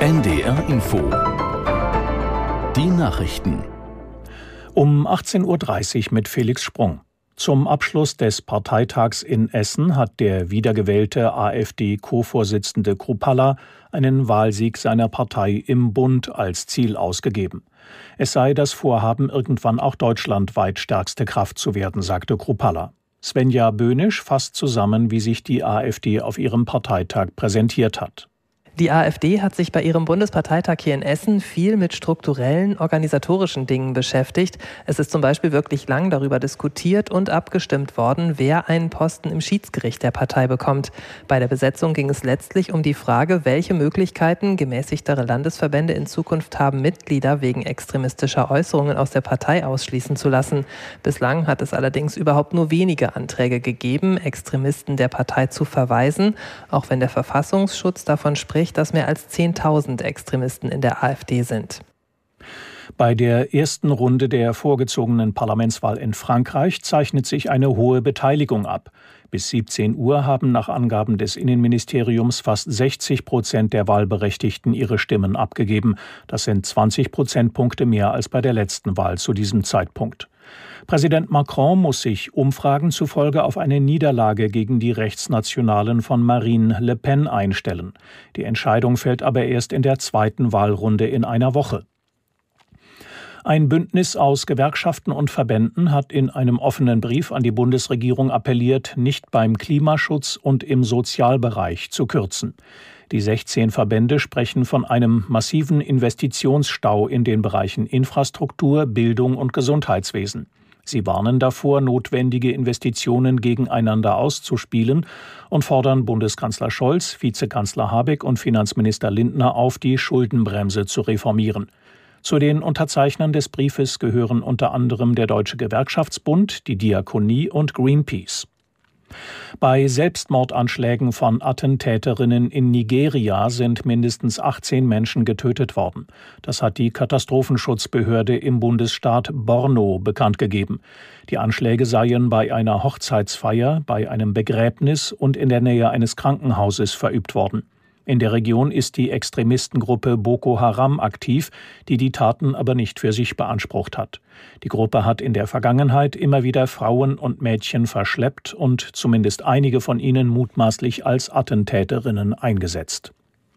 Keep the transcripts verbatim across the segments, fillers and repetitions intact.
N D R Info. Die Nachrichten. Um achtzehn Uhr dreißig mit Felix Sprung. Zum Abschluss des Parteitags in Essen hat der wiedergewählte AfD-Co-Vorsitzende Kruppalla einen Wahlsieg seiner Partei im Bund als Ziel ausgegeben. Es sei das Vorhaben, irgendwann auch deutschlandweit stärkste Kraft zu werden, sagte Kruppalla. Svenja Böhnisch fasst zusammen, wie sich die AfD auf ihrem Parteitag präsentiert hat. Die AfD hat sich bei ihrem Bundesparteitag hier in Essen viel mit strukturellen, organisatorischen Dingen beschäftigt. Es ist zum Beispiel wirklich lang darüber diskutiert und abgestimmt worden, wer einen Posten im Schiedsgericht der Partei bekommt. Bei der Besetzung ging es letztlich um die Frage, welche Möglichkeiten gemäßigtere Landesverbände in Zukunft haben, Mitglieder wegen extremistischer Äußerungen aus der Partei ausschließen zu lassen. Bislang hat es allerdings überhaupt nur wenige Anträge gegeben, Extremisten der Partei zu verweisen, auch wenn der Verfassungsschutz davon spricht, dass mehr als zehntausend Extremisten in der AfD sind. Bei der ersten Runde der vorgezogenen Parlamentswahl in Frankreich zeichnet sich eine hohe Beteiligung ab. Bis siebzehn Uhr haben nach Angaben des Innenministeriums fast sechzig Prozent der Wahlberechtigten ihre Stimmen abgegeben. Das sind zwanzig Prozentpunkte mehr als bei der letzten Wahl zu diesem Zeitpunkt. Präsident Macron muss sich Umfragen zufolge auf eine Niederlage gegen die Rechtsnationalen von Marine Le Pen einstellen. Die Entscheidung fällt aber erst in der zweiten Wahlrunde in einer Woche. Ein Bündnis aus Gewerkschaften und Verbänden hat in einem offenen Brief an die Bundesregierung appelliert, nicht beim Klimaschutz und im Sozialbereich zu kürzen. Die sechzehn Verbände sprechen von einem massiven Investitionsstau in den Bereichen Infrastruktur, Bildung und Gesundheitswesen. Sie warnen davor, notwendige Investitionen gegeneinander auszuspielen und fordern Bundeskanzler Scholz, Vizekanzler Habeck und Finanzminister Lindner auf, die Schuldenbremse zu reformieren. Zu den Unterzeichnern des Briefes gehören unter anderem der Deutsche Gewerkschaftsbund, die Diakonie und Greenpeace. Bei Selbstmordanschlägen von Attentäterinnen in Nigeria sind mindestens achtzehn Menschen getötet worden. Das hat die Katastrophenschutzbehörde im Bundesstaat Borno bekannt gegeben. Die Anschläge seien bei einer Hochzeitsfeier, bei einem Begräbnis und in der Nähe eines Krankenhauses verübt worden. In der Region ist die Extremistengruppe Boko Haram aktiv, die die Taten aber nicht für sich beansprucht hat. Die Gruppe hat in der Vergangenheit immer wieder Frauen und Mädchen verschleppt und zumindest einige von ihnen mutmaßlich als Attentäterinnen eingesetzt.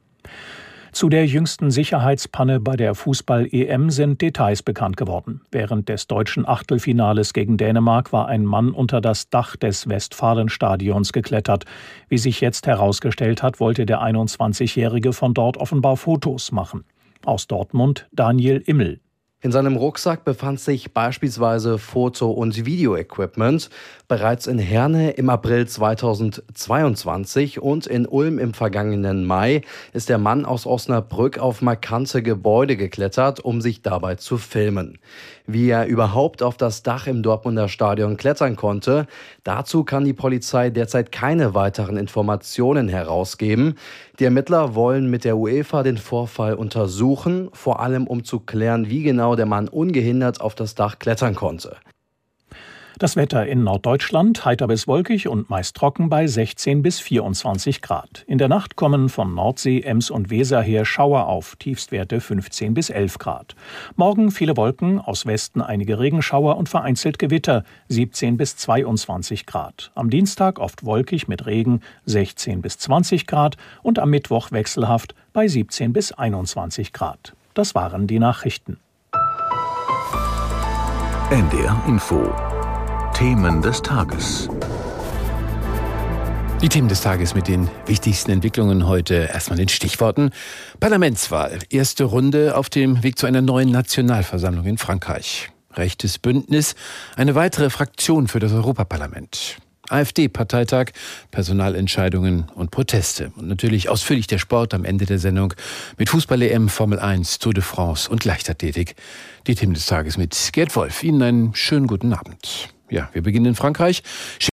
Zu der jüngsten Sicherheitspanne bei der Fußball-E M sind Details bekannt geworden. Während des deutschen Achtelfinales gegen Dänemark war ein Mann unter das Dach des Westfalenstadions geklettert. Wie sich jetzt herausgestellt hat, wollte der einundzwanzigjährige von dort offenbar Fotos machen. Aus Dortmund Daniel Immel. In seinem Rucksack befand sich beispielsweise Foto- und Videoequipment. Bereits in Herne im April zweitausendzweiundzwanzig und in Ulm im vergangenen Mai ist der Mann aus Osnabrück auf markante Gebäude geklettert, um sich dabei zu filmen. Wie er überhaupt auf das Dach im Dortmunder Stadion klettern konnte, dazu kann die Polizei derzeit keine weiteren Informationen herausgeben. Die Ermittler wollen mit der UEFA den Vorfall untersuchen, vor allem um zu klären, wie genau der Mann ungehindert auf das Dach klettern konnte. Das Wetter in Norddeutschland heiter bis wolkig und meist trocken bei sechzehn bis vierundzwanzig Grad. In der Nacht kommen von Nordsee, Ems und Weser her Schauer auf, Tiefstwerte fünfzehn bis elf Grad. Morgen viele Wolken, aus Westen einige Regenschauer und vereinzelt Gewitter, siebzehn bis zweiundzwanzig Grad. Am Dienstag oft wolkig mit Regen, sechzehn bis zwanzig Grad und am Mittwoch wechselhaft bei siebzehn bis einundzwanzig Grad. Das waren die Nachrichten. N D R Info. Themen des Tages. Die Themen des Tages mit den wichtigsten Entwicklungen heute. Erstmal den Stichworten. Parlamentswahl. Erste Runde auf dem Weg zu einer neuen Nationalversammlung in Frankreich. Rechtes Bündnis. Eine weitere Fraktion für das Europaparlament. AfD-Parteitag, Personalentscheidungen und Proteste. Und natürlich ausführlich der Sport am Ende der Sendung mit Fußball-E M, Formel eins, Tour de France und Leichtathletik. Die Themen des Tages mit Gerd Wolf. Ihnen einen schönen guten Abend. Ja, wir beginnen in Frankreich.